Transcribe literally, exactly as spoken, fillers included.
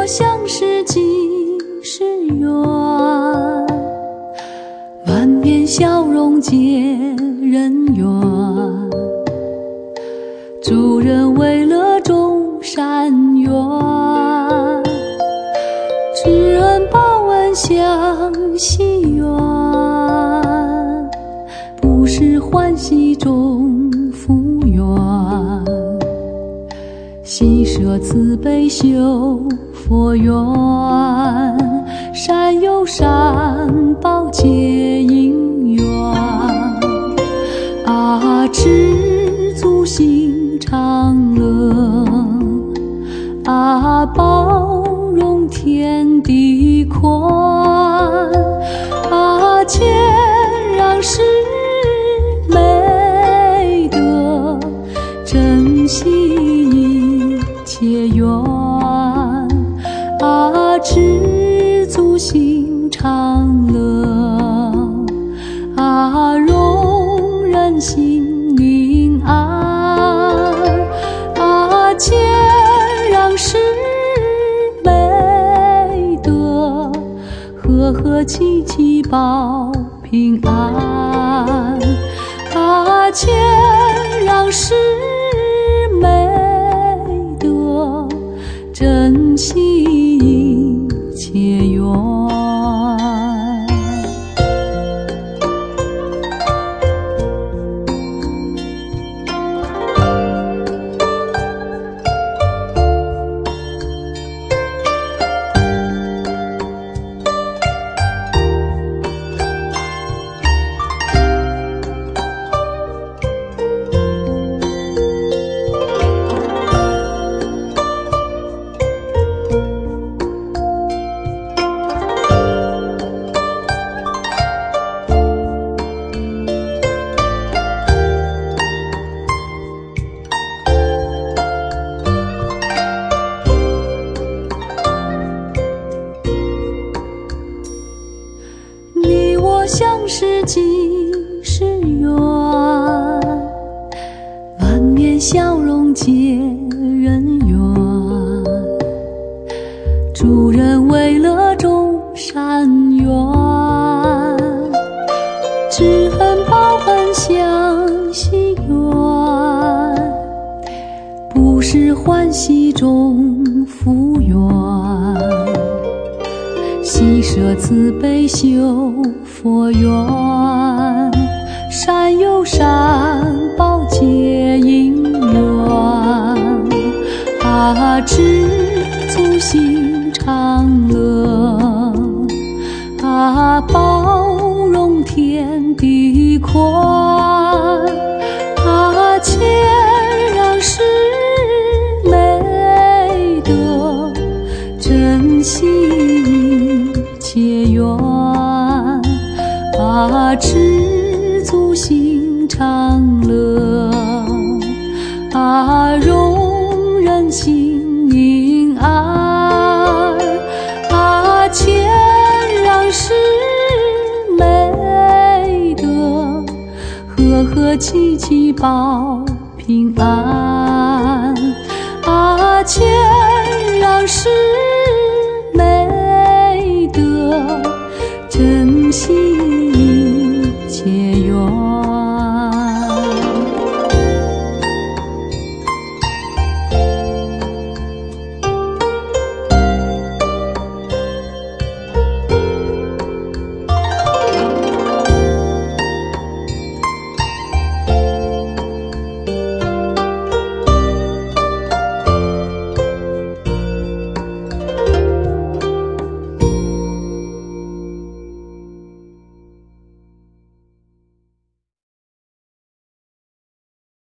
相识几时圆，满面笑容见人缘。主人为了众善缘，知恩报恩相惜缘，不是欢喜中福缘。喜舍慈悲修佛缘，善有善报结因缘。啊，知足心常乐，啊，包容天地宽，啊，谦让是美德，珍惜一切缘。啊，知足心常乐，啊，容人心宁安，啊，谦让是美德，和和气气保平安。啊，谦让是美德，珍惜一切缘。相识几时圆，满面笑容见人缘。主人为了众善缘，知恩报恩相惜缘，不是欢喜中福缘。喜舍慈悲修佛缘，善有善报结因缘。啊，知足心常乐，啊，包容天地宽，啊，谦让是美德，珍惜一切缘。啊，知足心常乐，啊，容人心宁安，啊，谦让是美德，和和气气保平安。啊，谦